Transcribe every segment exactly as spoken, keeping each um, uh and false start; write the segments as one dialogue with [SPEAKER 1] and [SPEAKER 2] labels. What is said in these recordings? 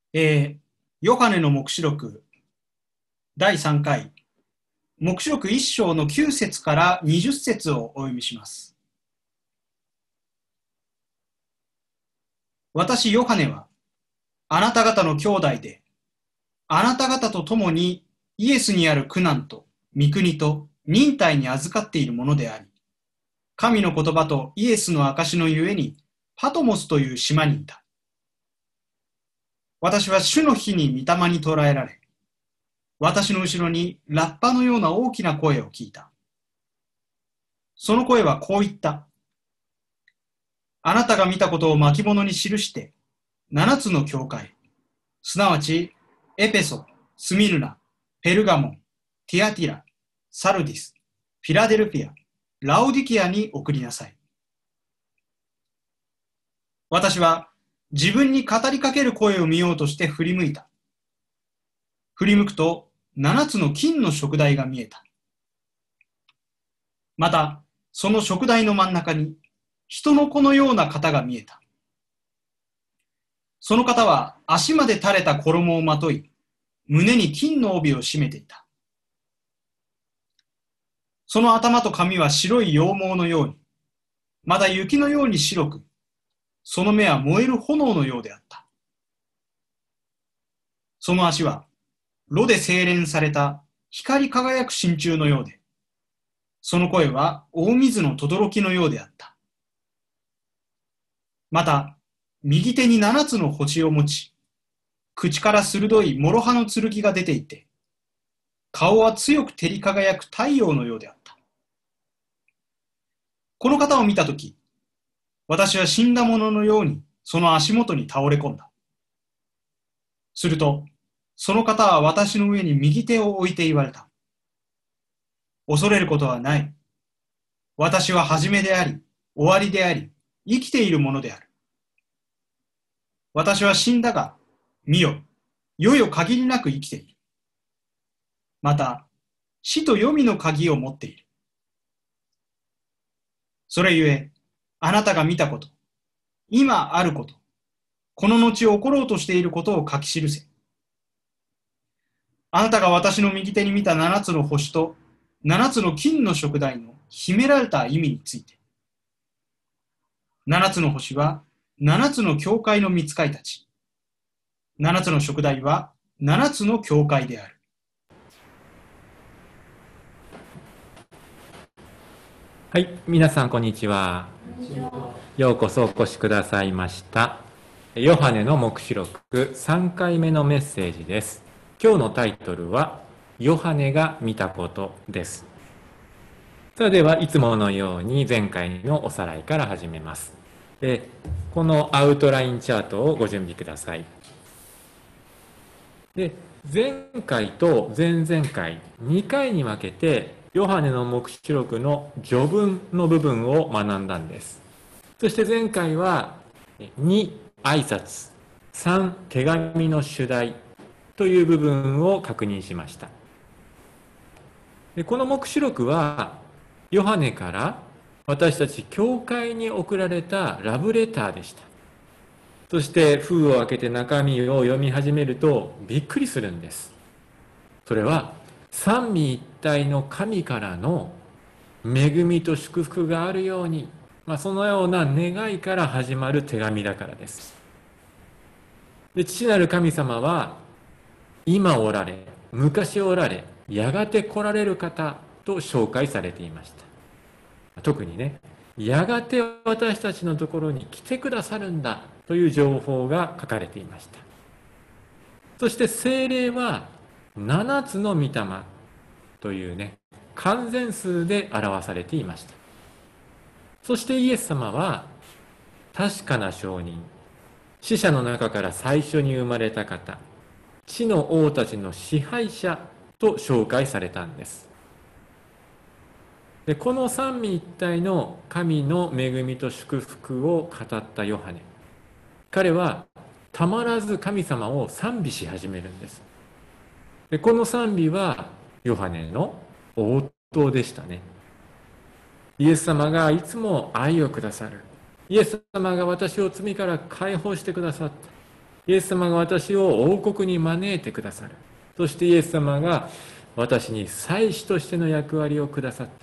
[SPEAKER 1] えーヨハネの黙示録だいさんかい、黙示録いっ章のきゅう節からにじゅっ節をお読みします。私、ヨハネは、あなた方の兄弟で、あなた方と共にイエスにある苦難と御国と忍耐に預かっているものであり、神の言葉とイエスの証のゆえに、パトモスという島にいた。私は主の日に御霊に捕らえられ、私の後ろにラッパのような大きな声を聞いた。その声はこう言った。あなたが見たことを巻物に記して、七つの教会、すなわち、エペソ、スミルナ、ペルガモン、ティアティラ、サルディス、フィラデルフィア、ラオディキアに送りなさい。私は自分に語りかける声を見ようとして振り向いた。振り向くと、七つの金の燭台が見えた。また、その燭台の真ん中に、人の子のような方が見えた。その方は足まで垂れた衣をまとい、胸に金の帯を締めていた。その頭と髪は白い羊毛のように、また雪のように白く、その目は燃える炎のようであった。その足は、炉で精錬された光り輝く真鍮のようで、その声は大水の轟のようであった。また、右手に七つの星を持ち、口から鋭い諸刃の剣が出ていて、顔は強く照り輝く太陽のようであった。この方を見たとき、私は死んだ者のようにその足元に倒れ込んだ。すると、その方は私の上に右手を置いて言われた。恐れることはない。私は初めであり、終わりであり、生きているものである。私は死んだが、見よ、よよ限りなく生きている。また、死と黄泉の鍵を持っている。それゆえ、あなたが見たこと、今あること、この後起ころうとしていることを書き記せ。あなたが私の右手に見た七つの星と七つの金の燭台の秘められた意味について。七つの星は七つの教会の御使いたち。七つの燭台は七つの教会である。
[SPEAKER 2] はい、皆さんこんにちは。ようこそお越しくださいました。ヨハネの黙示録さんかいめのメッセージです。今日のタイトルはヨハネが見たことです。それではいつものように前回のおさらいから始めます。でこのアウトラインチャートをご準備ください。で前回と前々回にかいに分けてヨハネの黙示録の序文の部分を学んだんです。そして前回はに挨拶、さん手紙の主題という部分を確認しました。でこの黙示録はヨハネから私たち教会に送られたラブレターでした。そして封を開けて中身を読み始めるとびっくりするんです。それは三位一体の神からの恵みと祝福があるように、まあ、そのような願いから始まる手紙だからです。で父なる神様は今おられ、昔おられ、やがて来られる方と紹介されていました。特にね、やがて私たちのところに来てくださるんだという情報が書かれていました。そして聖霊は七つの御霊というね、完全数で表されていました。そしてイエス様は確かな証人、死者の中から最初に生まれた方、地の王たちの支配者と紹介されたんです。でこの三位一体の神の恵みと祝福を語ったヨハネ、彼はたまらず神様を賛美し始めるんです。でこの賛美はヨハネの応答でしたね。イエス様がいつも愛をくださる、イエス様が私を罪から解放してくださった、 イエス様が私を王国に招いてくださる。そしてイエス様が私に祭司としての役割をくださった。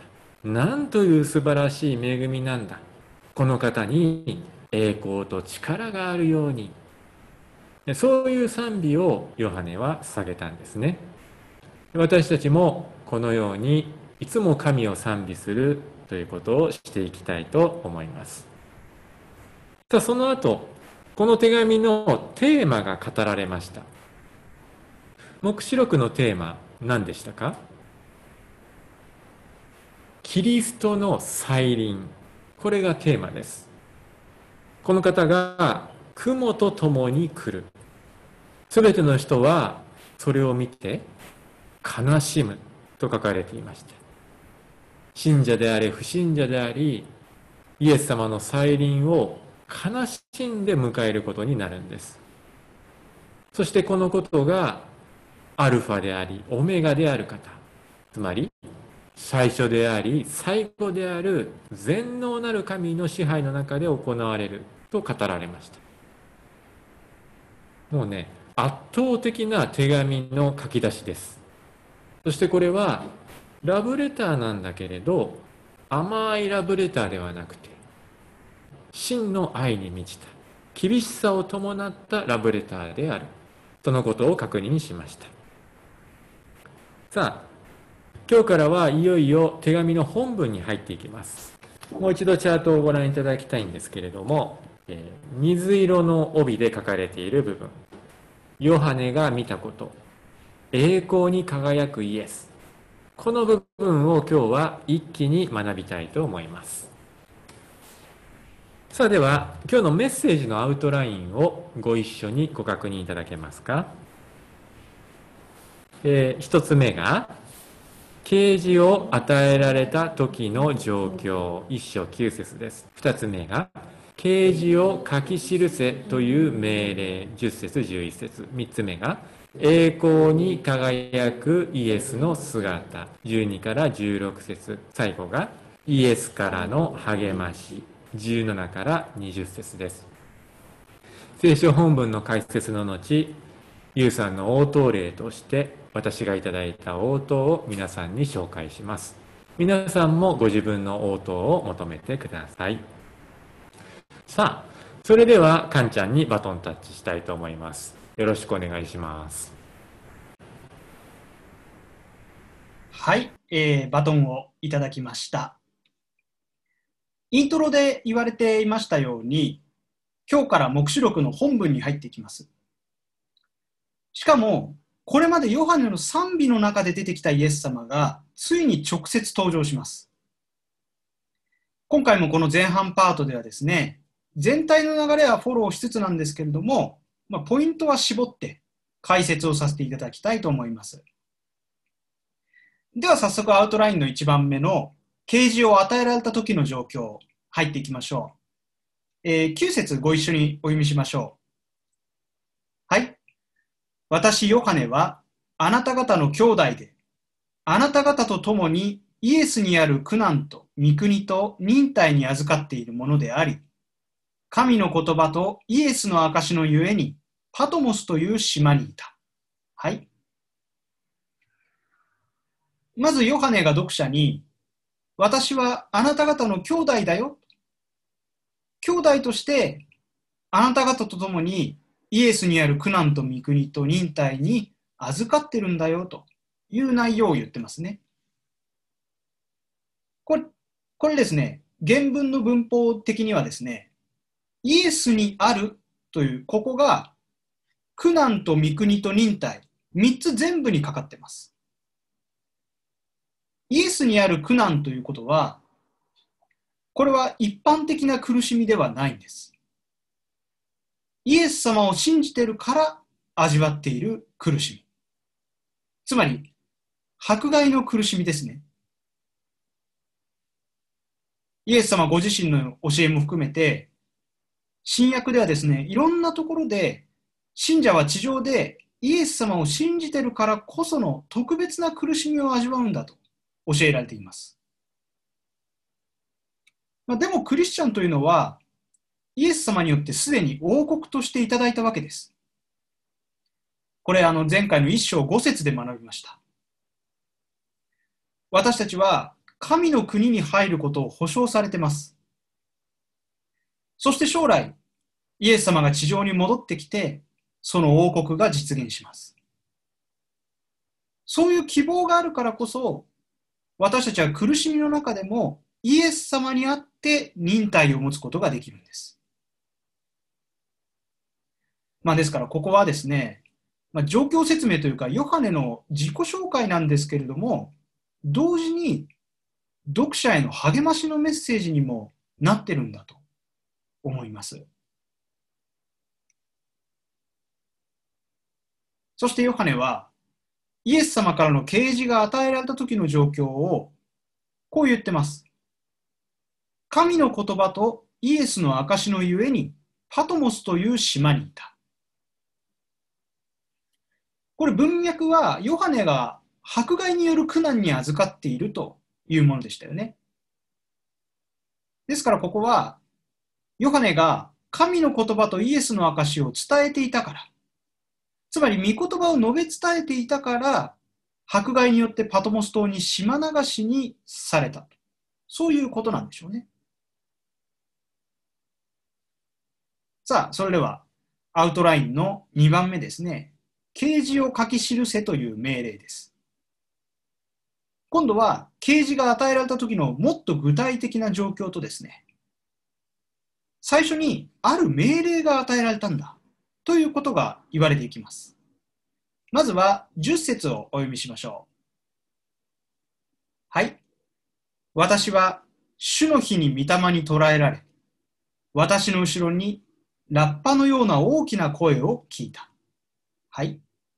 [SPEAKER 2] なんという素晴らしい恵みなんだ。この方に栄光と力があるように。そういう賛美をヨハネは捧げたんですね。私たちもこのようにいつも神を賛美するということをしていきたいと思います。さあ、その後、この手紙のテーマが語られました。黙示録のテーマ、何でしたか？キリストの再臨。これがテーマです。この方が雲と共に来る。すべての人はそれを見て悲しむと書かれていました。信者であれ不信者であり、イエス様の再臨を悲しんで迎えることになるんです。そしてこのことがアルファでありオメガである方、つまり最初であり最後である全能なる神の支配の中で行われると語られました。もうね、圧倒的な手紙の書き出しです。そしてこれはラブレターなんだけれど、甘いラブレターではなくて真の愛に満ちた厳しさを伴ったラブレターである、そのことを確認しました。さあ、今日からはいよいよ手紙の本文に入っていきます。もう一度チャートをご覧いただきたいんですけれども、えー、水色の帯で書かれている部分、ヨハネが見たこと、栄光に輝くイエス、この部分を今日は一気に学びたいと思います。さあ、では今日のメッセージのアウトラインをご一緒にご確認いただけますか。えー、一つ目が啓示を与えられた時の状況、一章九節です。二つ目が啓示を書き記せという命令、十節十一節。三つ目が栄光に輝くイエスの姿、じゅうにからじゅうろく節。最後がイエスからの励まし、じゅうななからにじゅう節です。聖書本文の解説の後、ユウさんの応答例として私がいただいた応答を皆さんに紹介します。皆さんもご自分の応答を求めてください。さあ、それではカンちゃんにバトンタッチしたいと思います。よろしくお願いします。
[SPEAKER 1] はい、えー、バトンをいただきました。イントロで言われていましたように、今日から黙示録の本文に入っていきます。しかも、これまでヨハネの賛美の中で出てきたイエス様が、ついに直接登場します。今回もこの前半パートではですね、全体の流れはフォローしつつなんですけれども、まあ、ポイントは絞って解説をさせていただきたいと思います。では早速アウトラインのいちばんめの啓示を与えられた時の状況、入っていきましょう。えー、きゅう節ご一緒にお読みしましょう。はい。私、ヨハネは、あなた方の兄弟で、あなた方と共にイエスにある苦難と御国と忍耐に預かっているものであり、神の言葉とイエスの証のゆえに、パトモスという島にいた。はい。まず、ヨハネが読者に、私はあなた方の兄弟だよ。兄弟として、あなた方と共にイエスにある苦難と御国と忍耐に預かってるんだよという内容を言ってますね。これ、これですね、原文の文法的にはですね、イエスにあるという、ここが苦難と御国と忍耐、みっつ全部にかかってます。イエスにある苦難ということは、これは一般的な苦しみではないんです。イエス様を信じているから味わっている苦しみ。つまり、迫害の苦しみですね。イエス様ご自身の教えも含めて、新約ではですね、いろんなところで、信者は地上でイエス様を信じているからこその特別な苦しみを味わうんだと教えられています。まあ、でもクリスチャンというのは、イエス様によってすでに王国としていただいたわけです。 これあの前回の一章五節で学びました。私たちは神の国に入ることを保証されています。そして将来、イエス様が地上に戻ってきて、その王国が実現します。そういう希望があるからこそ、私たちは苦しみの中でもイエス様にあって忍耐を持つことができるんです。まあですからここはですね、まあ、状況説明というかヨハネの自己紹介なんですけれども、同時に読者への励ましのメッセージにもなってるんだと思います。そしてヨハネはイエス様からの啓示が与えられた時の状況をこう言ってます。神の言葉とイエスの証のゆえにパトモスという島にいた。これ文脈はヨハネが迫害による苦難に預かっているというものでしたよね。ですからここはヨハネが神の言葉とイエスの証を伝えていたから、つまり御言葉を述べ伝えていたから、迫害によってパトモス島に島流しにされた。そういうことなんでしょうね。さあ、それではアウトラインのにばんめですね。啓示を書き記せという命令です。今度は啓示が与えられた時のもっと具体的な状況とですね、最初にある命令が与えられたんだということが言われていきます。まずはじゅっ節をお読みしましょう。はい。私は主の日に御霊に捕らえられ、私の後ろにラッパのような大きな声を聞いた。はい。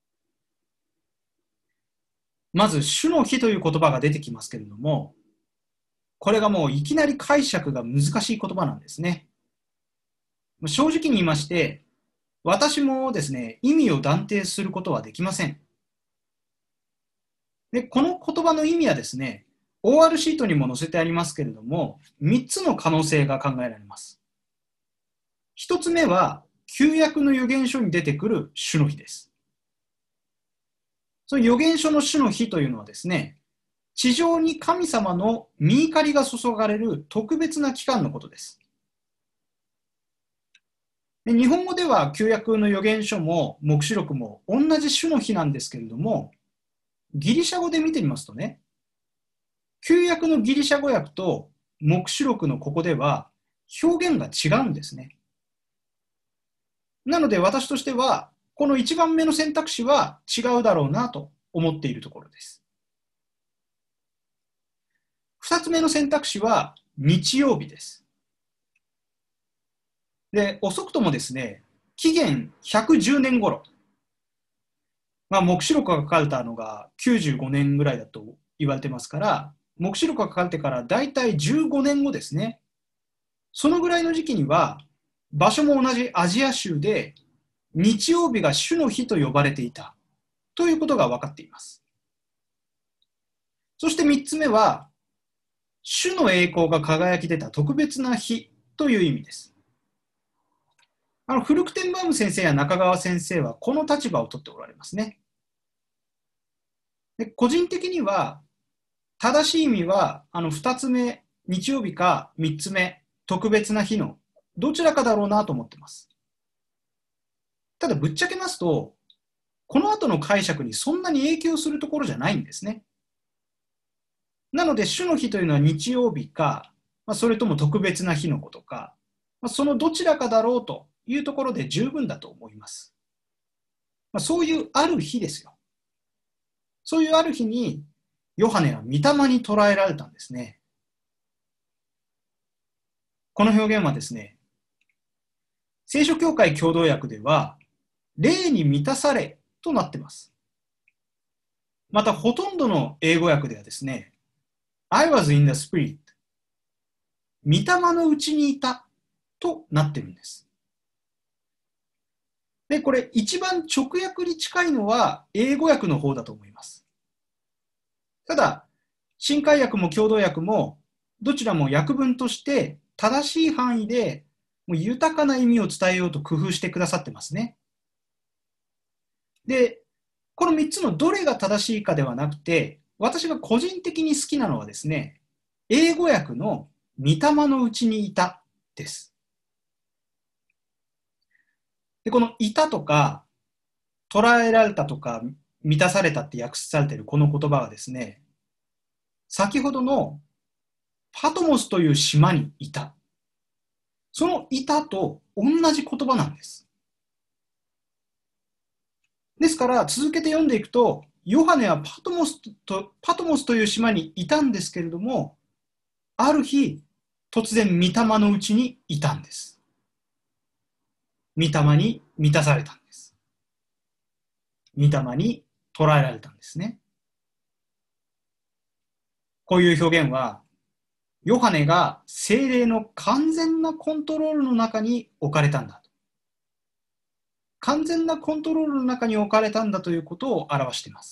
[SPEAKER 1] まず主の日という言葉が出てきますけれども、これがもういきなり解釈が難しい言葉なんですね。正直に言いまして、私もですね、意味を断定することはできません。で、この言葉の意味はですね、オーアール シートにも載せてありますけれども、みっつの可能性が考えられます。ひとつめは、旧約の預言書に出てくる主の日です。その預言書の主の日というのはですね、地上に神様の御怒りが注がれる特別な期間のことです。で、日本語では旧約の預言書も黙示録も同じ主の日なんですけれども、ギリシャ語で見てみますとね、旧約のギリシャ語訳と黙示録のここでは表現が違うんですね。なので私としては、このいちばんめの選択肢は違うだろうなと思っているところです。ふたつめの選択肢は日曜日です。で、遅くともですね、紀元ひゃくじゅうねん頃、まあ、黙示録が書かれたのがきゅうじゅうごねんぐらいだと言われてますから、黙示録が書かれてからだいたいじゅうごねんごですね。そのぐらいの時期には、場所も同じアジア州で、日曜日が主の日と呼ばれていたということが分かっています。そしてみっつめは、主の栄光が輝き出た特別な日という意味です。あのフルクテンバウム先生や中川先生はこの立場を取っておられますね。で、個人的には正しい意味はあのふたつめ、日曜日かみっつめ、特別な日のどちらかだろうなと思っています。ただぶっちゃけますと、この後の解釈にそんなに影響するところじゃないんですね。なので主の日というのは日曜日か、まあ、それとも特別な日のことか、まあ、そのどちらかだろうというところで十分だと思います。まあ、そういうある日ですよ。そういうある日にヨハネは御霊に捉えられたんですね。この表現はですね、聖書教会共同訳では、霊に満たされとなっています。また、ほとんどの英語訳ではですね、I was in the spirit。御霊のうちにいたとなっているんです。で、これ一番直訳に近いのは英語訳の方だと思います。ただ、新海訳も共同訳もどちらも訳文として正しい範囲でもう豊かな意味を伝えようと工夫してくださってますね。 で、このみっつのどれが正しいかではなくて、私が個人的に好きなのはですね、英語訳の御霊のうちにいたです。で、このいたとか、捉えられたとか、満たされたって訳されているこの言葉がですね、先ほどのパトモスという島にいた。そのいたと同じ言葉なんです。ですから続けて読んでいくと、ヨハネはパトモスと、パトモスという島にいたんですけれども、ある日、突然御霊のうちにいたんです。御霊に満たされたんです。御霊に捉えられたんですね。こういう表現は、ヨハネが聖霊の完全なコントロールの中に置かれたんだと。完全なコントロールの中に置かれたんだということを表しています。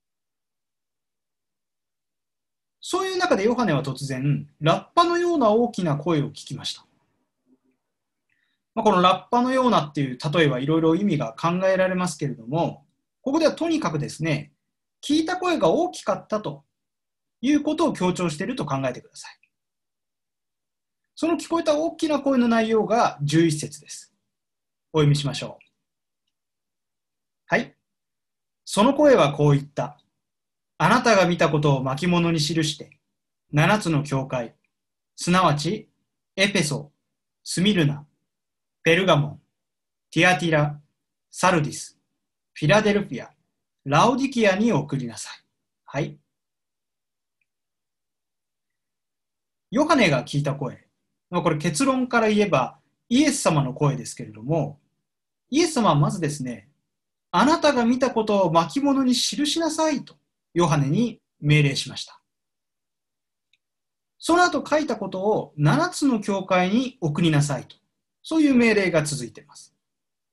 [SPEAKER 1] そういう中でヨハネは突然、ラッパのような大きな声を聞きました。まあ、このラッパのようなっていう例えはいろいろ意味が考えられますけれども、ここではとにかくですね、聞いた声が大きかったということを強調していると考えてください。その聞こえた大きな声の内容がじゅういっ節です。お読みしましょう。はい。その声はこう言った。あなたが見たことを巻物に記して、七つの教会、すなわちエペソ、スミルナ、ペルガモン、ティアティラ、サルディス、フィラデルフィア、ラオディキアに送りなさい。はい。ヨハネが聞いた声。これ結論から言えばイエス様の声ですけれども、イエス様はまずですね、あなたが見たことを巻物に記しなさいとヨハネに命令しました。その後書いたことを七つの教会に送りなさいと、そういう命令が続いています。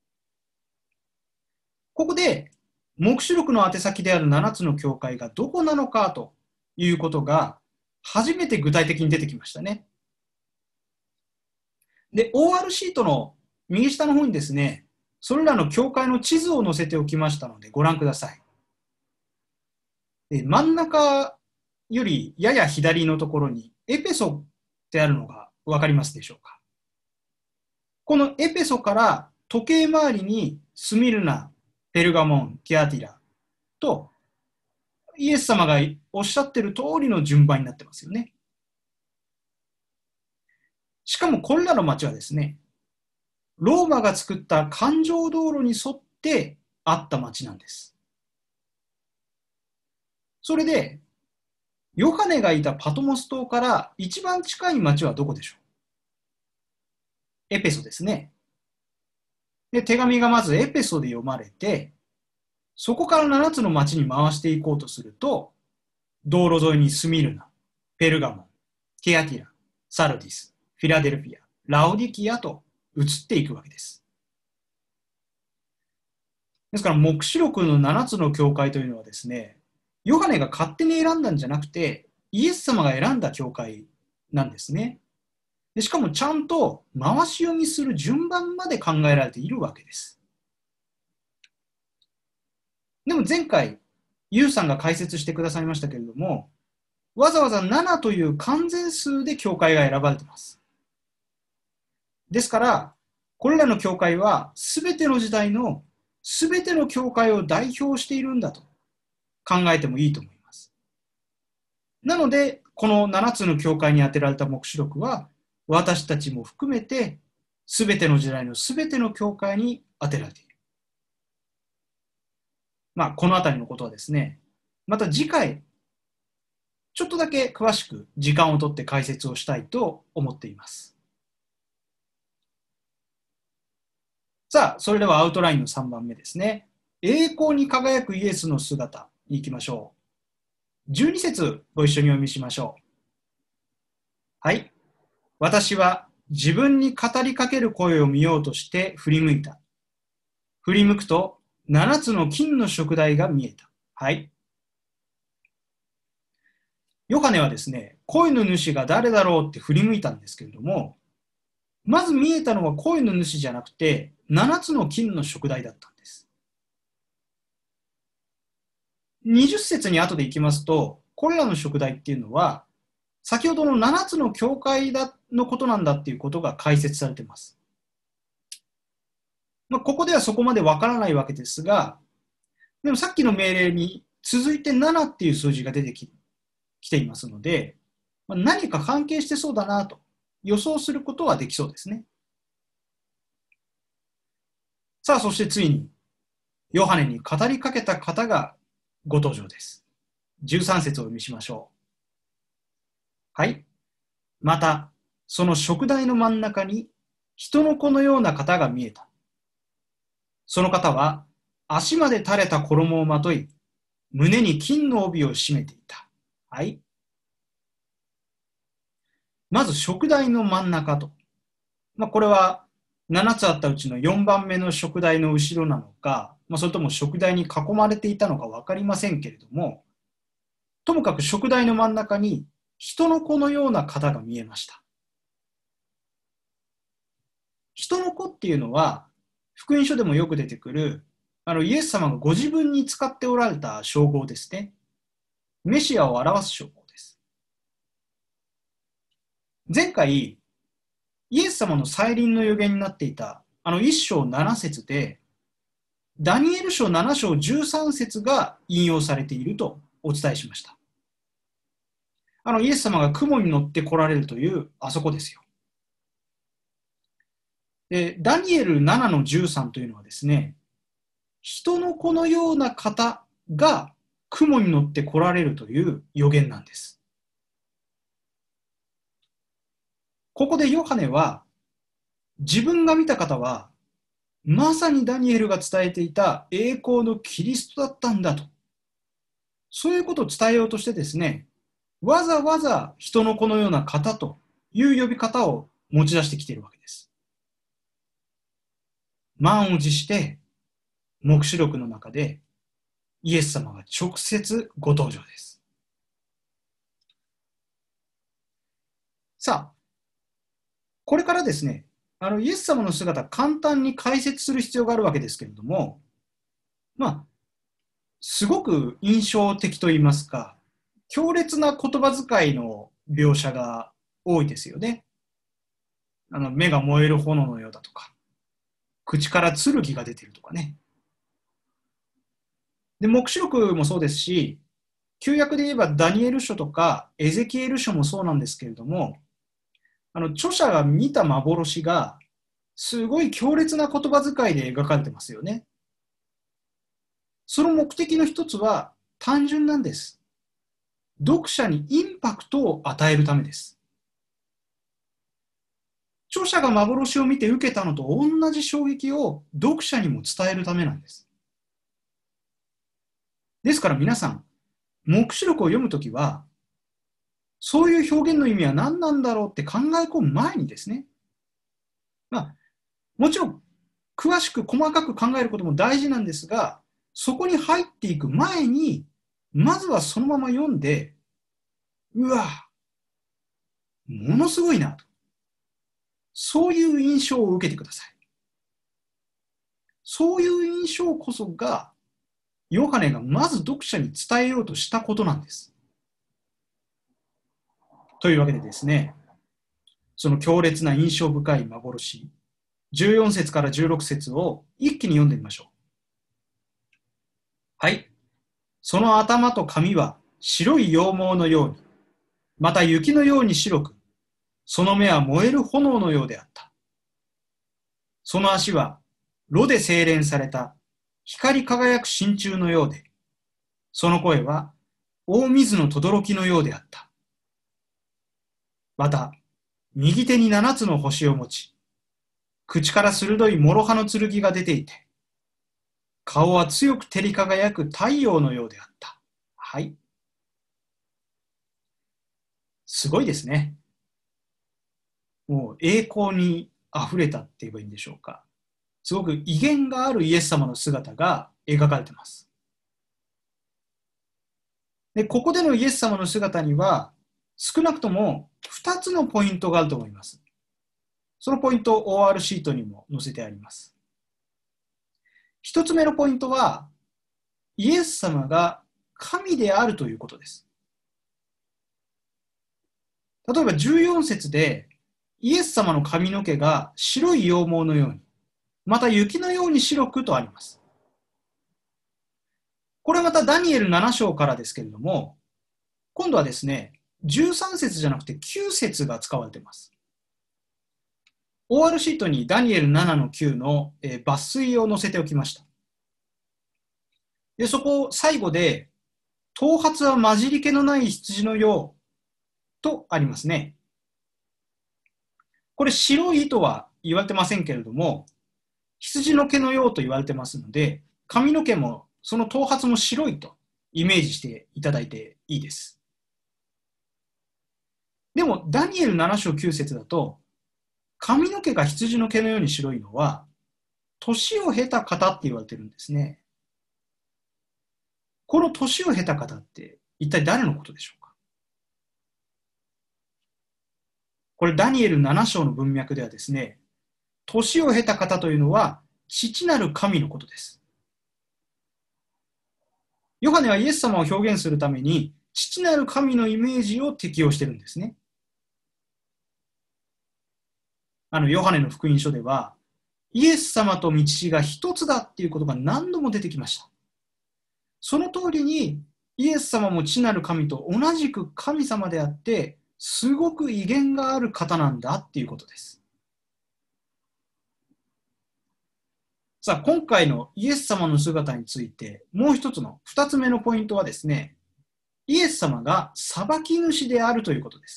[SPEAKER 1] ここで黙示録の宛先である七つの教会がどこなのかということが初めて具体的に出てきましたね。で、オーアール シートの右下の方にですね、それらの教会の地図を載せておきましたのでご覧ください。で、真ん中よりやや左のところにエペソってあるのが分かりますでしょうか。このエペソから時計回りにスミルナ、ペルガモン、ティアティラとイエス様がおっしゃっている通りの順番になってますよね。しかもこれらの町はですね、ローマが作った環状道路に沿ってあった町なんです。それで、ヨハネがいたパトモス島から一番近い町はどこでしょう？エペソですね。で、手紙がまずエペソで読まれて、そこからななつの町に回していこうとすると、道路沿いにスミルナ、ペルガモン、ティアティラ、サルディス、フィラデルフィア、ラオディキアと移っていくわけです。ですから、黙示録のななつの教会というのはですね、ヨハネが勝手に選んだんじゃなくて、イエス様が選んだ教会なんですね。でしかもちゃんと回し読みする順番まで考えられているわけです。でも前回、ユウさんが解説してくださいましたけれども、わざわざななという完全数で教会が選ばれています。ですから、これらの教会は全ての時代の全ての教会を代表しているんだと考えてもいいと思います。なので、このななつの教会に当てられた黙示録は、私たちも含めて、全ての時代の全ての教会に当てられている。まあ、このあたりのことはですね、また次回、ちょっとだけ詳しく時間をとって解説をしたいと思っています。さあ、それではアウトラインのさんばんめですね。栄光に輝くイエスの姿に行きましょう。じゅうに節ご一緒にお読みしましょう。はい。私は自分に語りかける声を見ようとして振り向いた。振り向くとななつの金の燭台が見えた。はい。ヨハネはですね、声の主が誰だろうって振り向いたんですけれども、まず見えたのは声の主じゃなくて、ななつの金の燭台だったんです。 にじゅっ節に後で行きますと、これらの食材っていうのは、先ほどのななつの教会だのことなんだっていうことが解説されています。まあ、ここではそこまでわからないわけですが、でもさっきの命令に続いてななっていう数字が出てき、きていますので、まあ、何か関係してそうだなと予想することはできそうですね。さあ、そしてついに、ヨハネに語りかけた方がご登場です。じゅうさん節をお読みしましょう。はい。また、その食台の真ん中に人の子のような方が見えた。その方は足まで垂れた衣をまとい、胸に金の帯を締めていた。はい。まず食台の真ん中と。まあ、これはななつあったうちのよんばんめの食台の後ろなのか、まあ、それとも食台に囲まれていたのか分かりませんけれども、ともかく食台の真ん中に人の子のような方が見えました。人の子っていうのは、福音書でもよく出てくる、あのイエス様がご自分に使っておられた称号ですね。メシアを表す称号です。前回、イエス様の再臨の予言になっていた、あのいっ章なな節で、ダニエル書なな章じゅうさん節が引用されているとお伝えしました。あのイエス様が雲に乗って来られるという、あそこですよ。で、ダニエルななのじゅうさんというのはですね、人の子のような方が雲に乗って来られるという予言なんです。ここでヨハネは、自分が見た方は、まさにダニエルが伝えていた栄光のキリストだったんだと。そういうことを伝えようとしてですね、わざわざ人の子のような方という呼び方を持ち出してきているわけです。満を持して、黙示録の中でイエス様が直接ご登場です。さあ、これからですね、あのイエス様の姿、簡単に解説する必要があるわけですけれども、まあ、すごく印象的といいますか、強烈な言葉遣いの描写が多いですよね。あの目が燃える炎のようだとか、口から剣が出ているとかね。で、黙示録もそうですし、旧約で言えばダニエル書とかエゼキエル書もそうなんですけれども、あの著者が見た幻がすごい強烈な言葉遣いで描かれてますよね。その目的の一つは単純なんです。読者にインパクトを与えるためです。著者が幻を見て受けたのと同じ衝撃を読者にも伝えるためなんです。ですから皆さん、黙示録を読むときは、そういう表現の意味は何なんだろうって考え込む前にですね、まあ、もちろん詳しく細かく考えることも大事なんですが、そこに入っていく前に、まずはそのまま読んで、うわ、ものすごいなと。そういう印象を受けてください。そういう印象こそが、ヨハネがまず読者に伝えようとしたことなんです。というわけでですね、その強烈な印象深い幻、じゅうよん節からじゅうろく節を一気に読んでみましょう。はい。その頭と髪は白い羊毛のように、また雪のように白く、その目は燃える炎のようであった。その足は炉で精錬された光り輝く真鍮のようで、その声は大水の轟のようであった。また、右手に七つの星を持ち、口から鋭い諸刃の剣が出ていて、顔は強く照り輝く太陽のようであった。はい。すごいですね。もう栄光に溢れたって言えばいいんでしょうか。すごく威厳があるイエス様の姿が描かれています。で、ここでのイエス様の姿には、少なくともふたつのポイントがあると思います。そのポイントを オーアール シートにも載せてあります。ひとつめのポイントは、イエス様が神であるということです。例えばじゅうよん節で、イエス様の髪の毛が白い羊毛のように、また雪のように白くとあります。これまたダニエルなな章からですけれども、今度はですね、じゅうさん節じゃなくてきゅう節が使われています。オーアール シートにダニエルななのきゅうの抜粋を載せておきました。で、そこ最後で、頭髪は混じり気のない羊のようとありますね。これ白いとは言われてませんけれども、羊の毛のようと言われてますので、髪の毛もその頭髪も白いとイメージしていただいていいです。でもダニエルなな章きゅう節だと、髪の毛が羊の毛のように白いのは、年を経た方って言われてるんですね。この年を経た方って一体誰のことでしょうか。これダニエルなな章の文脈ではですね、年を経た方というのは父なる神のことです。ヨハネはイエス様を表現するために父なる神のイメージを適用してるんですね。あのヨハネの福音書ではイエス様と道が一つだっていうことが何度も出てきました。その通りにイエス様も父なる神と同じく神様であってすごく威厳がある方なんだっていうことです。さあ今回のイエス様の姿についてもう一つの二つ目のポイントはですね、イエス様が裁き主であるということです。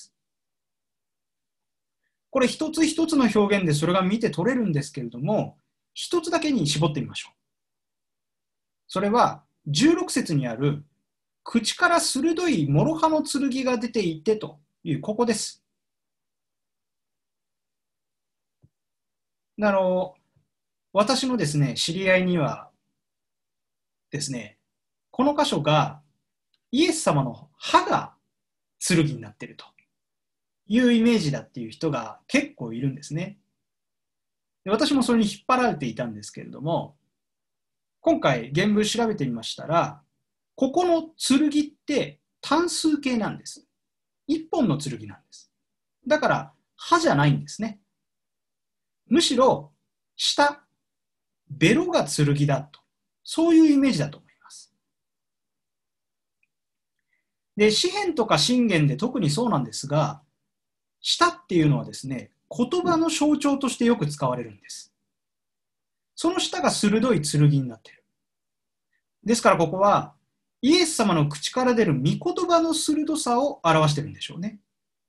[SPEAKER 1] これ一つ一つの表現でそれが見て取れるんですけれども、一つだけに絞ってみましょう。それはじゅうろく節にある口から鋭い諸刃の剣が出ていてというここです。あの私のですね知り合いにはですね、この箇所がイエス様の歯が剣になっているというイメージだっていう人が結構いるんですね。で、私もそれに引っ張られていたんですけれども、今回原文調べてみましたら、ここの剣って単数形なんです。一本の剣なんです。だから歯じゃないんですね。むしろ下、ベロが剣だと、そういうイメージだと思います。で、詩編とか箴言で特にそうなんですが、舌っていうのはですね、言葉の象徴としてよく使われるんです。その舌が鋭い剣になっている。ですからここは、イエス様の口から出る御言葉の鋭さを表しているんでしょうね。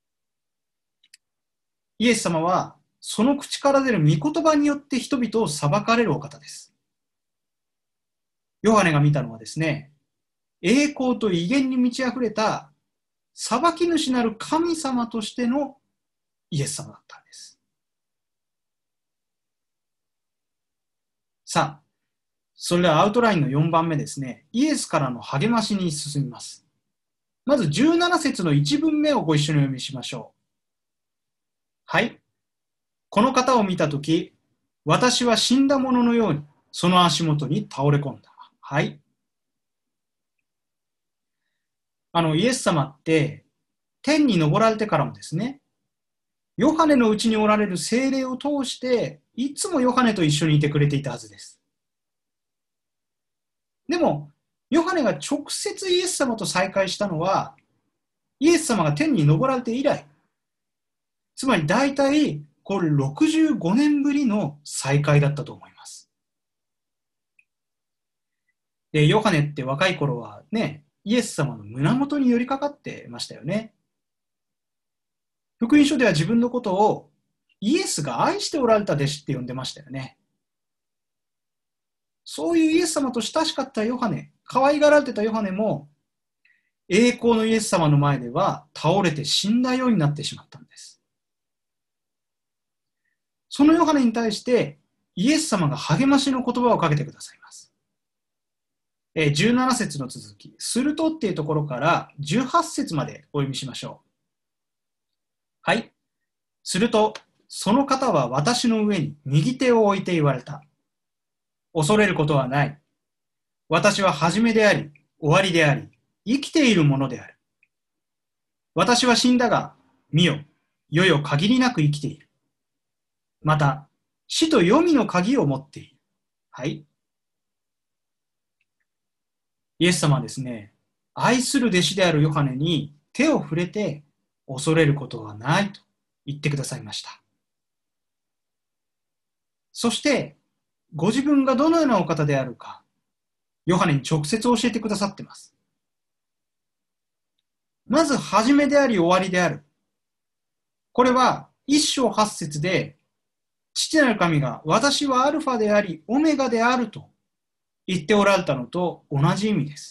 [SPEAKER 1] イエス様は、その口から出る御言葉によって人々を裁かれるお方です。ヨハネが見たのはですね、栄光と威厳に満ち溢れた裁き主なる神様としてのイエス様だったんです。さあ、それではアウトラインのよんばんめですね、イエスからの励ましに進みます。まずじゅうなな節のいち文目をご一緒にお読みしましょう。はい。この方を見たとき、私は死んだ者のようにその足元に倒れ込んだ。はい。あの、イエス様って天に昇られてからもですね、ヨハネのうちにおられる聖霊を通して、いつもヨハネと一緒にいてくれていたはずです。でも、ヨハネが直接イエス様と再会したのは、イエス様が天に昇られて以来、つまり大体、これろくじゅうごねんぶりの再会だったと思います。で、ヨハネって若い頃はね、イエス様の胸元に寄りかかってましたよね。福音書では自分のことをイエスが愛しておられた弟子って呼んでましたよね。そういうイエス様と親しかったヨハネ、可愛がられてたヨハネも、栄光のイエス様の前では倒れて死んだようになってしまったんです。そのヨハネに対してイエス様が励ましの言葉をかけてくださいます。じゅうなな節の続き、するとっていうところからじゅうはち節までお読みしましょう。はい。すると、その方は私の上に右手を置いて言われた。恐れることはない。私は初めであり、終わりであり、 生きているものである。私は死んだが、見よ、世よ限りなく生きている。また、死と黄泉の鍵を持っている。はい。イエス様はですね、愛する弟子であるヨハネに手を触れて恐れることはないと言ってくださいました。そして、ご自分がどのようなお方であるか、ヨハネに直接教えてくださっています。まず、始めであり終わりである。これは一章八節で、父なる神が私はアルファであり、オメガであると言っておられたのと同じ意味です。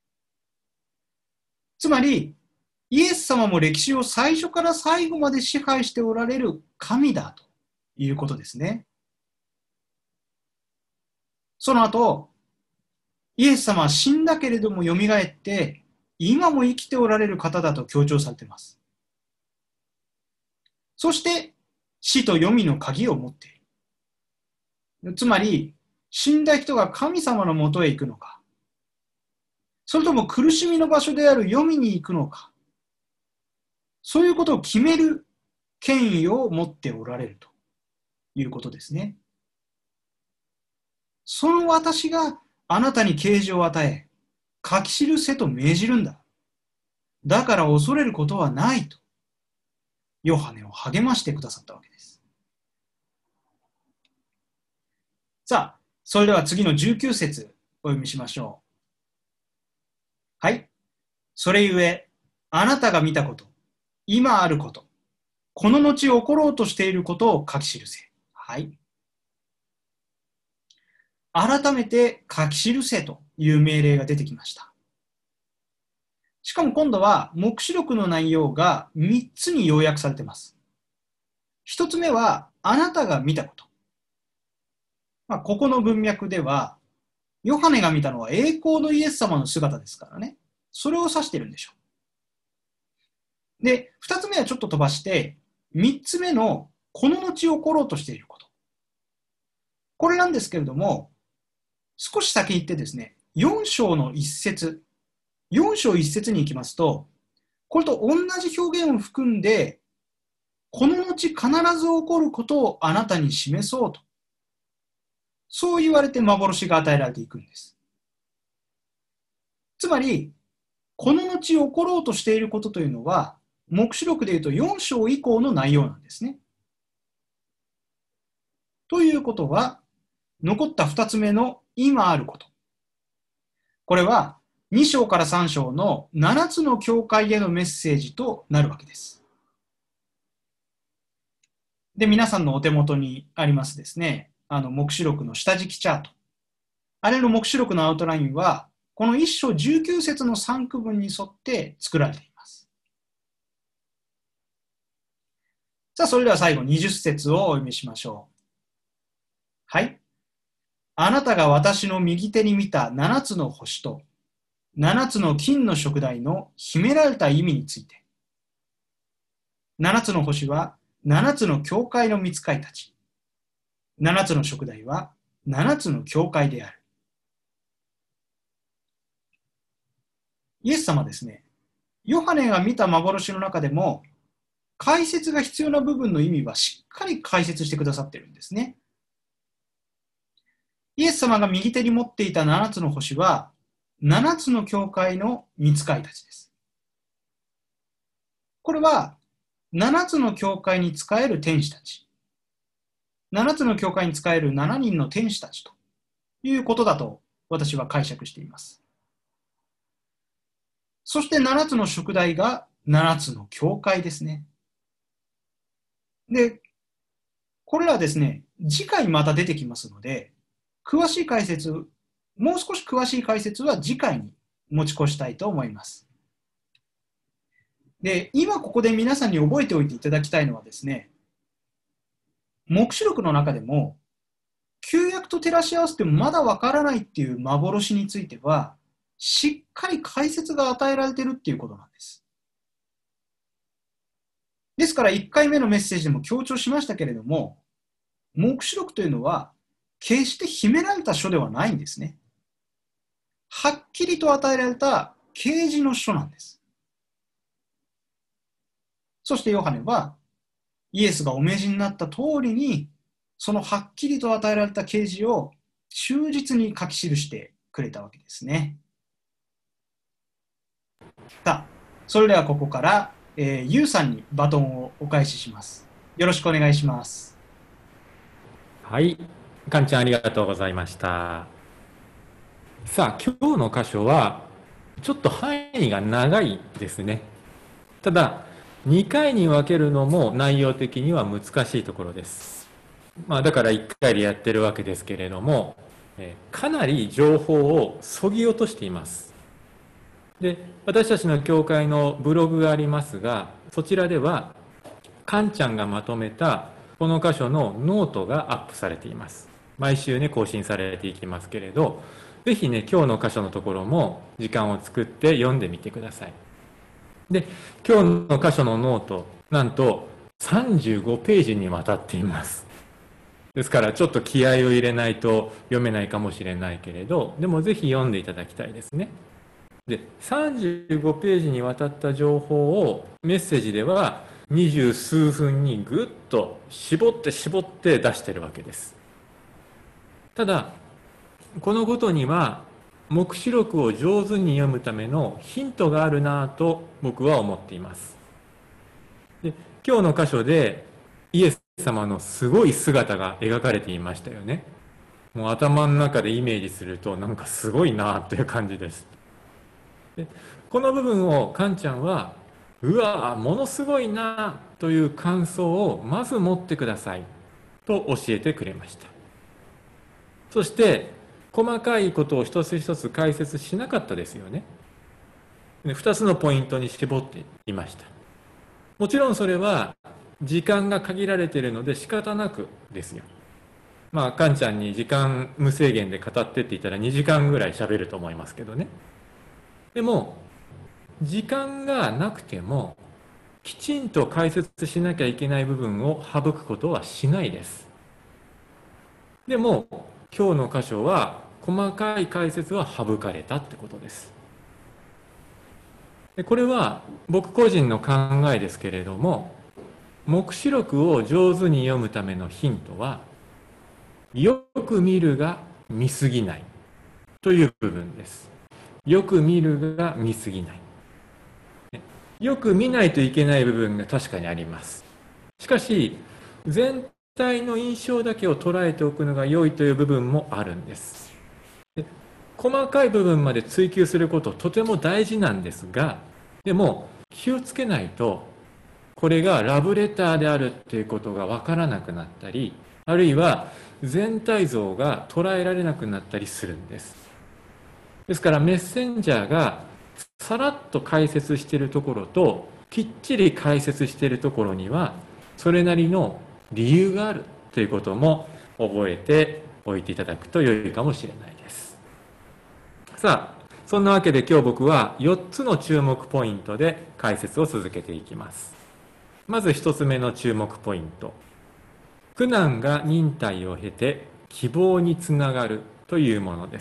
[SPEAKER 1] つまり、イエス様も歴史を最初から最後まで支配しておられる神だということですね。その後、イエス様は死んだけれども蘇って、今も生きておられる方だと強調されています。そして、死と黄泉の鍵を持っている。つまり、死んだ人が神様のもとへ行くのか、それとも苦しみの場所である黄泉に行くのか、そういうことを決める権威を持っておられるということですね。その私があなたに啓示を与え、書き記せと命じるんだ。だから恐れることはないと、ヨハネを励ましてくださったわけです。さあ、それでは次のじゅうきゅう節お読みしましょう。はい。それゆえ、あなたが見たこと、今あること、この後起ころうとしていることを書き記せ。はい。改めて書き記せという命令が出てきました。しかも今度は黙示録の内容がみっつに要約されています。ひとつめは、あなたが見たこと。まあ、ここの文脈では、ヨハネが見たのは栄光のイエス様の姿ですからね。それを指しているんでしょう。で、ふたつめはちょっと飛ばして、みっつめのこの後起ころうとしていること。これなんですけれども、少し先行ってですね、よん章のいっ節、よん章いっ節に行きますと、これと同じ表現を含んで、この後必ず起こることをあなたに示そうと。そう言われて幻が与えられていくんです。つまり、この後起ころうとしていることというのは、黙示録でいうとよん章以降の内容なんですね。ということは、残ったふたつめの今あること。これはに章からさん章のななつの教会へのメッセージとなるわけです。で、皆さんのお手元にありますですね、あの黙示録の下敷きチャート。あれの黙示録のアウトラインは、このいっ章じゅうきゅう節のさん区分に沿って作られています。さあ、それでは最後にじゅう節をお読みしましょう。はい。あなたが私の右手に見たななつの星とななつの金の燭台の秘められた意味について。ななつの星はななつの教会の御使いたち。ななつの燭台はななつの教会である。イエス様ですね、ヨハネが見た幻の中でも、解説が必要な部分の意味はしっかり解説してくださっているんですね。イエス様が右手に持っていたななつの星は、ななつの教会の御使いたちです。これは、ななつの教会に仕える天使たち。ななつの教会に仕えるしちにんの天使たちということだと私は解釈しています。そしてななつの燭台がななつの教会ですね。で、これらですね、次回また出てきますので、詳しい解説、もう少し詳しい解説は次回に持ち越したいと思います。で、今ここで皆さんに覚えておいていただきたいのはですね、黙示録の中でも、旧約と照らし合わせてもまだわからないっていう幻については、しっかり解説が与えられているっていうことなんです。ですからいっかいめのメッセージでも強調しましたけれども、黙示録というのは決して秘められた書ではないんですね。はっきりと与えられた啓示の書なんです。そしてヨハネはイエスがお命じになった通りに、そのはっきりと与えられた啓示を忠実に書き記してくれたわけですね。さあ、それではここから、えー、ユウさんにバトンをお返しします。よろしくお願いします。
[SPEAKER 2] はい、かんちゃんありがとうございました。さあ、今日の箇所はちょっと範囲が長いですね。ただ、にかいに分けるのも内容的には難しいところです。まあ、だからいっかいでやってるわけですけれども、えかなり情報をそぎ落としています。で、私たちの教会のブログがありますが、そちらでは、かんちゃんがまとめたこの箇所のノートがアップされています。毎週ね、更新されていきますけれど、ぜひね、今日の箇所のところも時間を作って読んでみてください。で、今日の箇所のノート、なんとさんじゅうごページにわたっています。ですからちょっと気合を入れないと読めないかもしれないけれど、でもぜひ読んでいただきたいですね。で、さんじゅうごページにわたった情報をメッセージでは二十数分にぐっと絞って絞って出してるわけです。ただ、このことには黙示録を上手に読むためのヒントがあるなと僕は思っています。で、今日の箇所でイエス様のすごい姿が描かれていましたよね。もう頭の中でイメージするとなんかすごいなという感じです。で、この部分をカンちゃんはうわものすごいなという感想をまず持ってくださいと教えてくれました。そして細かいことを一つ一つ解説しなかったですよね。二つのポイントに絞っていました。もちろんそれは時間が限られているので仕方なくですよ。まあカンちゃんに時間無制限で語ってって言ったらにじかんぐらい喋ると思いますけどね。でも時間がなくてもきちんと解説しなきゃいけない部分を省くことはしないです。でも今日の箇所は細かい解説は省かれたってことです。でこれは僕個人の考えですけれども、黙示録を上手に読むためのヒントはよく見るが見すぎないという部分です。よく見るが見すぎない。よく見ないといけない部分が確かにあります。しかし全体の印象だけを捉えておくのが良いという部分もあるんです。で細かい部分まで追求することとても大事なんですが、でも気をつけないとこれがラブレターであるということが分からなくなったり、あるいは全体像が捉えられなくなったりするんです。ですからメッセンジャーがさらっと解説しているところときっちり解説しているところにはそれなりの理由があるということも覚えておいていただくと良いかもしれないです。さあ、そんなわけで今日僕はよっつの注目ポイントで解説を続けていきます。まずひとつめの注目ポイント。苦難が忍耐を経て希望につながるというものです。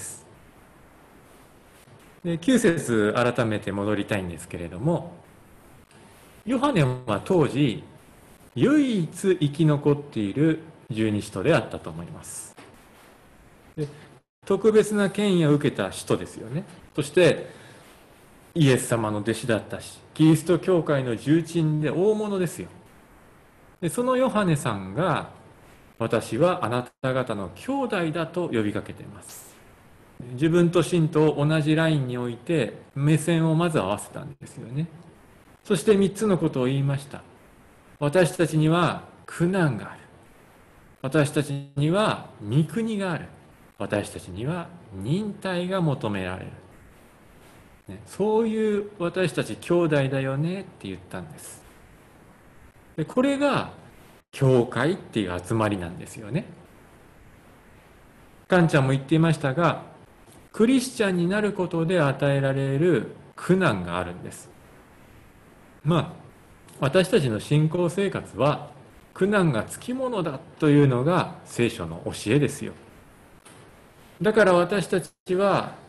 [SPEAKER 2] できゅう節改めて戻りたいんですけれども、ヨハネは当時唯一生き残っている十二使徒であったと思います。で特別な権威を受けた使徒ですよね。そしてイエス様の弟子だったし、キリスト教会の重鎮で大物ですよ。でそのヨハネさんが、私はあなた方の兄弟だと呼びかけています。自分と信徒を同じラインに置いて目線をまず合わせたんですよね。そしてみっつのことを言いました。私たちには苦難がある。私たちには御国がある。私たちには忍耐が求められる。ね、そういう私たち兄弟だよねって言ったんです。でこれが教会っていう集まりなんですよね。カンちゃんも言っていましたが、クリスチャンになることで与えられる苦難があるんです。まあ私たちの信仰生活は苦難がつきものだというのが聖書の教えですよ。だから私たちは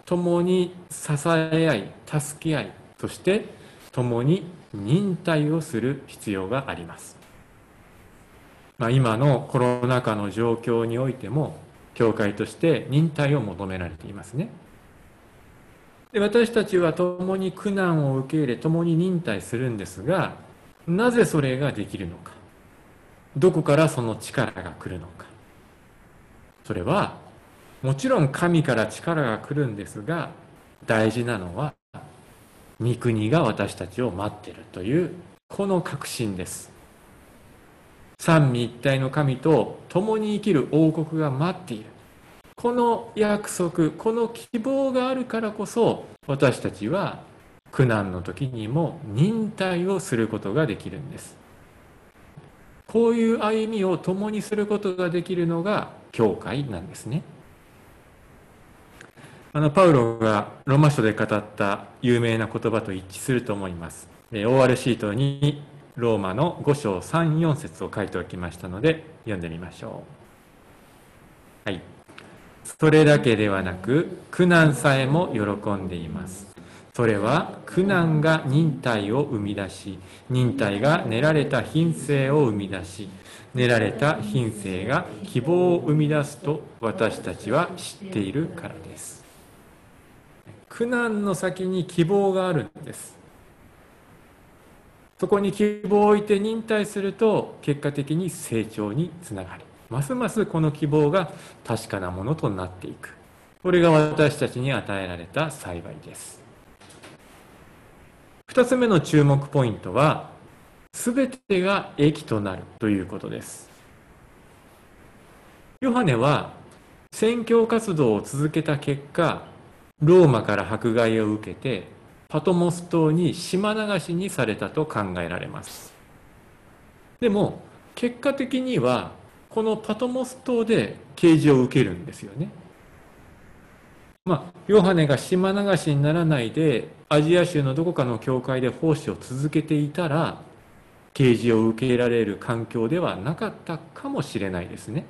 [SPEAKER 2] 共に支え合い、助け合い、そして共に忍耐をする必要があります。まあ、今のコロナ禍の状況においても、教会として忍耐を求められていますね。で、私たちは共に苦難を受け入れ、共に忍耐するんですが、なぜそれができるのか。どこからその力が来るのか。それは、もちろん神から力が来るんですが、大事なのは、御国が私たちを待っているという、この確信です。三位一体の神と共に生きる王国が待っている。この約束、この希望があるからこそ、私たちは苦難の時にも忍耐をすることができるんです。こういう歩みを共にすることができるのが教会なんですね。あのパウロがローマ書で語った有名な言葉と一致すると思います。オーアール シートにローマのご章さん、よん節を書いておきましたので読んでみましょう。はい。それだけではなく苦難さえも喜んでいます。それは苦難が忍耐を生み出し、忍耐が練られた品性を生み出し、練られた品性が希望を生み出すと私たちは知っているからです。苦難の先に希望があるんです。そこに希望を置いて忍耐すると結果的に成長につながり、ますますこの希望が確かなものとなっていく。これが私たちに与えられた幸いです。二つ目の注目ポイントは、すべてが益となるということです。ヨハネは宣教活動を続けた結果、ローマから迫害を受けてパトモス島に島流しにされたと考えられます。でも結果的にはこのパトモス島で啓示を受けるんですよね。まあ、ヨハネが島流しにならないでアジア州のどこかの教会で奉仕を続けていたら、啓示を受けられる環境ではなかったかもしれないですね。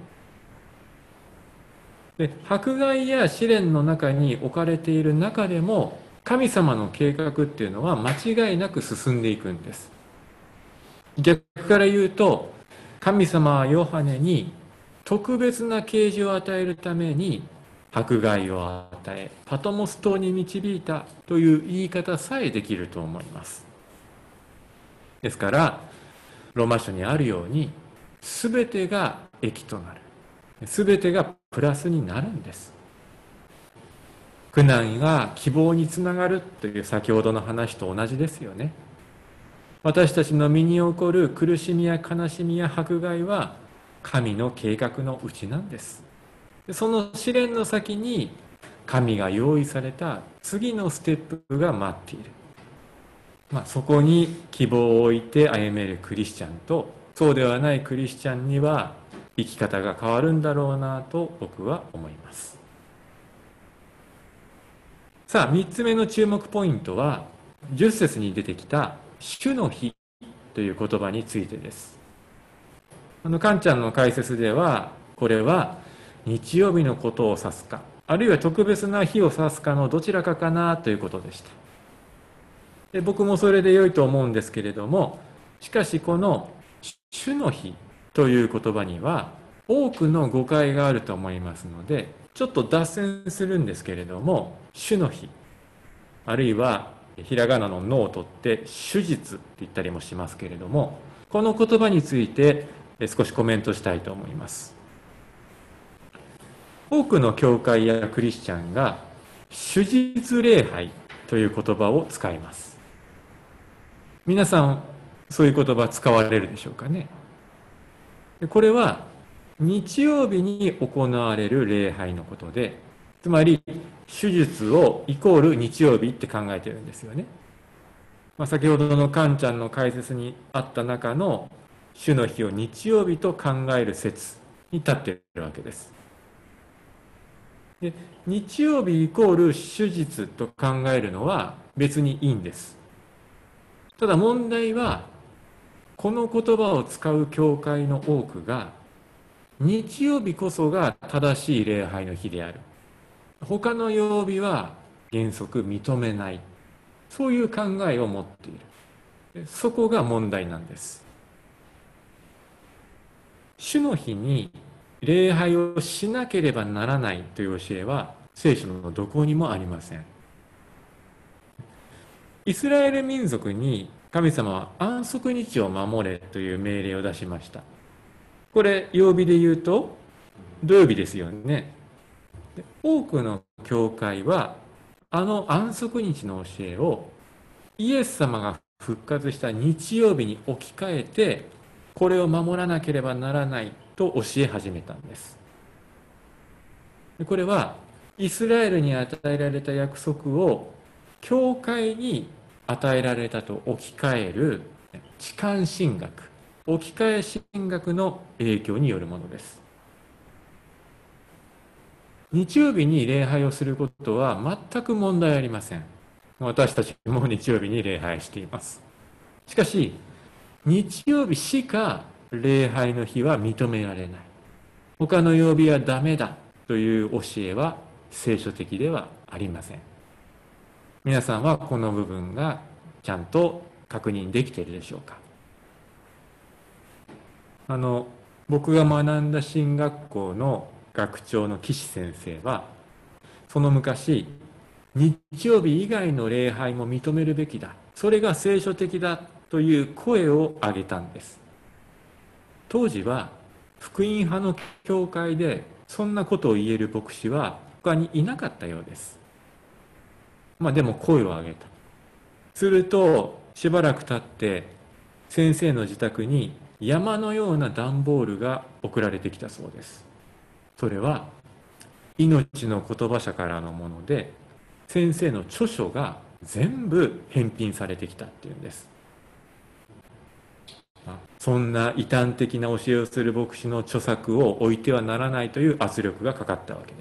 [SPEAKER 2] で、迫害や試練の中に置かれている中でも、神様の計画っていうのは間違いなく進んでいくんです。逆から言うと、神様はヨハネに特別な啓示を与えるために迫害を与え、パトモス島に導いたという言い方さえできると思います。ですから、ローマ書にあるように、すべてが益となる。すべてがプラスになるんです。苦難が希望につながるという先ほどの話と同じですよね。私たちの身に起こる苦しみや悲しみや迫害は神の計画のうちなんです。その試練の先に神が用意された次のステップが待っている。まあ、そこに希望を置いて歩めるクリスチャンと、そうではないクリスチャンには生き方が変わるんだろうなと僕は思います。さあ、みっつめの注目ポイントは、じゅっ節に出てきた主の日という言葉についてです。あの、かんちゃんの解説では、これは日曜日のことを指すか、あるいは特別な日を指すかのどちらかかなということでした。で、僕もそれで良いと思うんですけれども、しかしこの主の日という言葉には多くの誤解があると思いますので、ちょっと脱線するんですけれども、主の日、あるいはひらがなののを取って主日って言ったりもしますけれども、この言葉について少しコメントしたいと思います。多くの教会やクリスチャンが主日礼拝という言葉を使います。皆さんそういう言葉使われるでしょうかね。これは日曜日に行われる礼拝のことで、つまり手術をイコール日曜日って考えてるんですよね。まあ、先ほどのカンちゃんの解説にあった中の主の日を日曜日と考える説に立っているわけです。で、日曜日イコール手術と考えるのは別にいいんです。ただ問題は、この言葉を使う教会の多くが日曜日こそが正しい礼拝の日である。他の曜日は原則認めない、そういう考えを持っている。そこが問題なんです。主の日に礼拝をしなければならないという教えは聖書のどこにもありません。イスラエル民族に神様は安息日を守れという命令を出しました。これ曜日で言うと土曜日ですよね。多くの教会はあの安息日の教えをイエス様が復活した日曜日に置き換えて、これを守らなければならないと教え始めたんです。これはイスラエルに与えられた約束を教会に与えられたと置き換える置換神学、置き換え神学の影響によるものです。日曜日に礼拝をすることは全く問題ありません。私たちも日曜日に礼拝しています。しかし、日曜日しか礼拝の日は認められない。他の曜日はダメだという教えは聖書的ではありません。皆さんはこの部分がちゃんと確認できているでしょうか。あの、僕が学んだ神学校の学長の岸先生は、その昔、日曜日以外の礼拝も認めるべきだ、それが聖書的だという声を上げたんです。当時は福音派の教会でそんなことを言える牧師は他にいなかったようです。まあでも声を上げた。するとしばらく経って先生の自宅に山のような段ボールが送られてきたそうです。それは命の言葉社からのもので、先生の著書が全部返品されてきたっていうんです。そんな異端的な教えをする牧師の著作を置いてはならないという圧力がかかったわけです。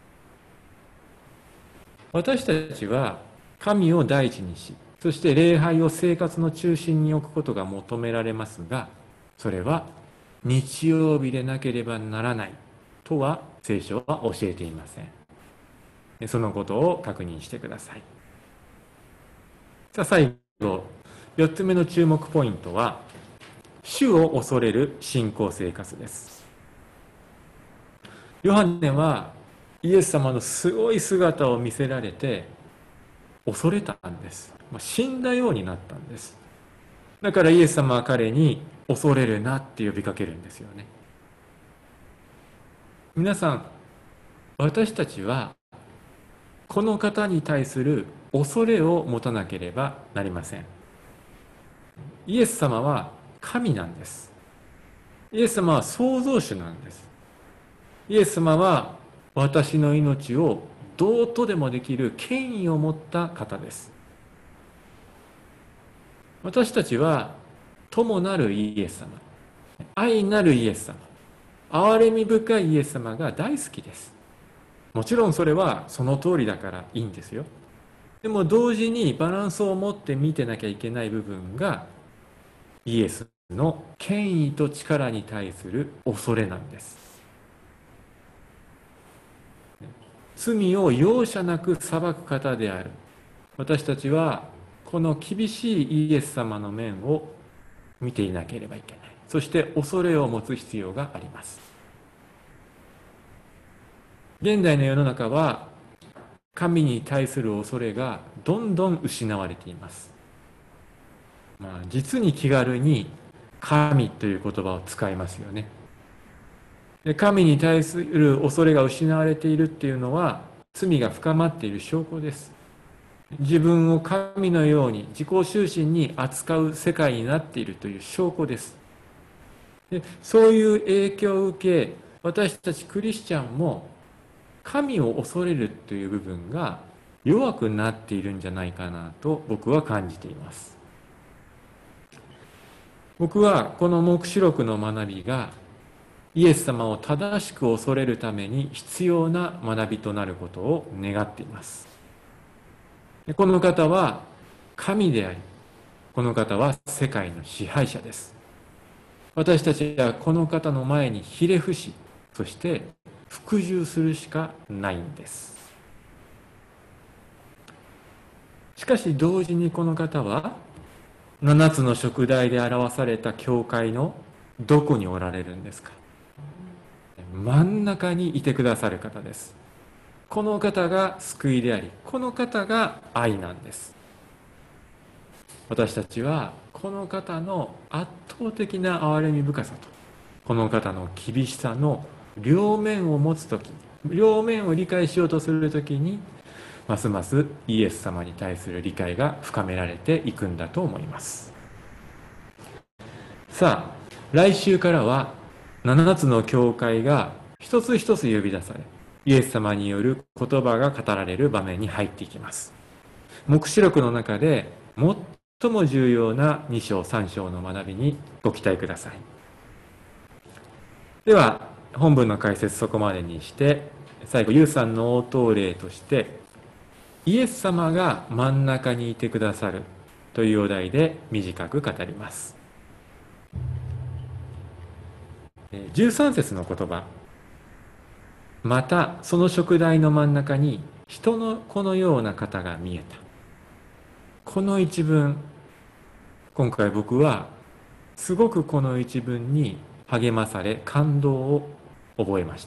[SPEAKER 2] 私たちは神を第一にし、そして礼拝を生活の中心に置くことが求められますが、それは日曜日でなければならないとは聖書は教えていません。そのことを確認してください。さあ最後、よっつめの注目ポイントは、主を恐れる信仰生活です。ヨハネはイエス様のすごい姿を見せられて恐れたんです。死んだようになったんです。だからイエス様は彼に恐れるなって呼びかけるんですよね。皆さん、私たちはこの方に対する恐れを持たなければなりません。イエス様は神なんです。イエス様は創造主なんです。イエス様は私の命をどうとでもできる権威を持った方です。私たちは友なるイエス様、愛なるイエス様、憐れみ深いイエス様が大好きです。もちろんそれはその通りだからいいんですよ。でも同時にバランスを持って見てなきゃいけない部分がイエスの権威と力に対する恐れなんです。罪を容赦なく裁く方である私たちはこの厳しいイエス様の面を見ていなければいけない。そして恐れを持つ必要があります。現代の世の中は神に対する恐れがどんどん失われています。まあ、実に気軽に神という言葉を使いますよね。で、神に対する恐れが失われているっていうのは罪が深まっている証拠です。自分を神のように自己中心に扱う世界になっているという証拠です。で、そういう影響を受け、私たちクリスチャンも神を恐れるという部分が弱くなっているんじゃないかなと僕は感じています。僕はこの黙示録の学びがイエス様を正しく恐れるために必要な学びとなることを願っています。この方は神であり、この方は世界の支配者です。私たちはこの方の前にひれ伏し、そして服従するしかないんです。 しかし同時にこの方はななつの燭台で表された教会のどこにおられるんですか？真ん中にいてくださる方です。この方が救いであり、この方が愛なんです。私たちはこの方の圧倒的な憐れみ深さと、この方の厳しさの両面を持つとき、両面を理解しようとするときに、ますますイエス様に対する理解が深められていくんだと思います。さあ、来週からはななつの教会が一つ一つ呼び出され、イエス様による言葉が語られる場面に入っていきます。黙示録の中で最も重要なに章さん章の学びにご期待ください。では本文の解説そこまでにして、最後ユウさんの応答例としてイエス様が真ん中にいてくださるというお題で短く語ります。じゅうさん節の言葉、またその燭台の真ん中に人の子のような方が見えた。この一文、今回僕はすごくこの一文に励まされ感動を覚えました。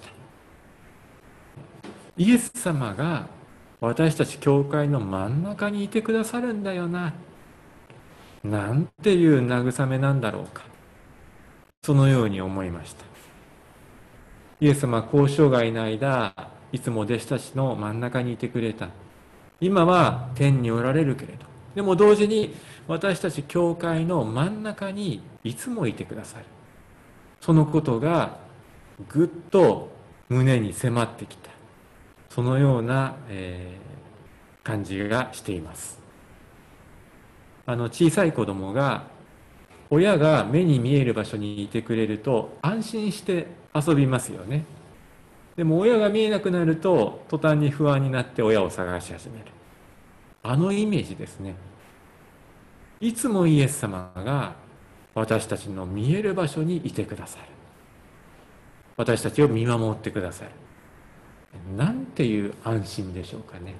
[SPEAKER 2] イエス様が私たち教会の真ん中にいてくださるんだよな、なんていう慰めなんだろうか、そのように思いました。イエス様は交渉外の間いつも弟子たちの真ん中にいてくれた。今は天におられるけれど、でも同時に私たち教会の真ん中にいつもいてくださる。そのことがぐっと胸に迫ってきた、そのような、えー、感じがしています。あの小さい子供が親が目に見える場所にいてくれると安心して遊びますよね。でも親が見えなくなると途端に不安になって親を探し始める。あのイメージですね。いつもイエス様が私たちの見える場所にいてくださる。私たちを見守ってくださる。なんていう安心でしょうかね。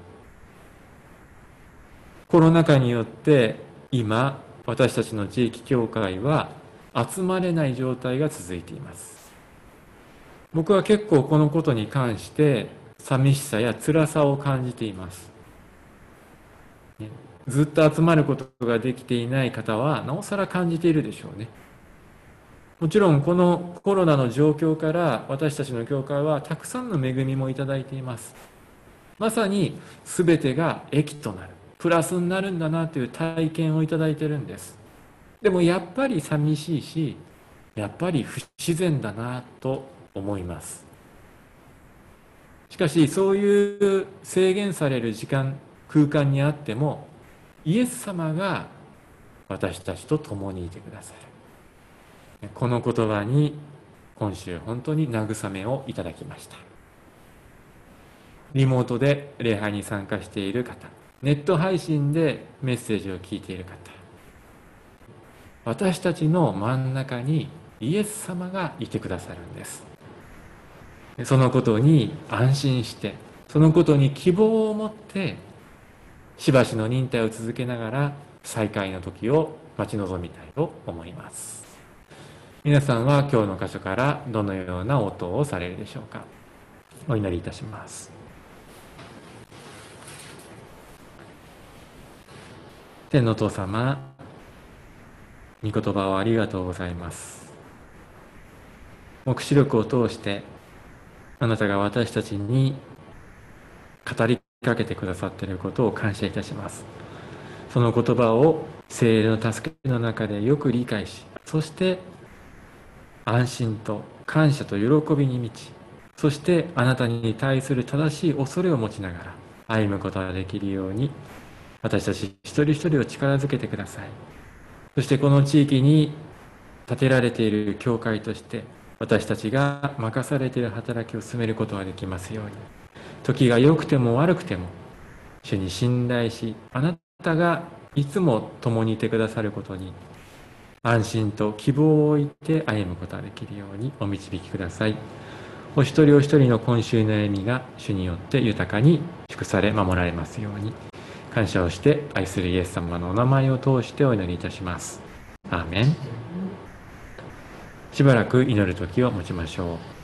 [SPEAKER 2] コロナ禍によって今私たちの地域教会は集まれない状態が続いています。僕は結構このことに関して寂しさや辛さを感じています。ずっと集まることができていない方はなおさら感じているでしょうね。もちろんこのコロナの状況から私たちの教会はたくさんの恵みもいただいています。まさに全てが益となる、プラスになるんだなという体験をいただいているんです。でもやっぱり寂しいし、やっぱり不自然だなと思います。しかしそういう制限される時間空間にあってもイエス様が私たちと共にいてくださる。この言葉に今週本当に慰めをいただきました。リモートで礼拝に参加している方、ネット配信でメッセージを聞いている方、私たちの真ん中にイエス様がいてくださるんです。そのことに安心して、そのことに希望を持ってしばしの忍耐を続けながら再会の時を待ち望みたいと思います。皆さんは今日の箇所からどのような応答をされるでしょうか。お祈りいたします。天のお父様、御言葉をありがとうございます。黙示録を通してあなたが私たちに語りかけてくださっていることを感謝いたします。その言葉を聖霊の助けの中でよく理解し、そして安心と感謝と喜びに満ち、そしてあなたに対する正しい恐れを持ちながら歩むことができるように、私たち一人一人を力づけてください。そしてこの地域に建てられている教会として私たちが任されている働きを進めることができますように、時が良くても悪くても主に信頼し、あなたがいつも共にいてくださることに安心と希望を置いて歩むことができるようにお導きください。お一人お一人の今週の歩みが主によって豊かに祝され守られますように、 感謝をして愛するイエス様のお名前を通してお祈りいたします。アーメン。しばらく祈る時を持ちましょう。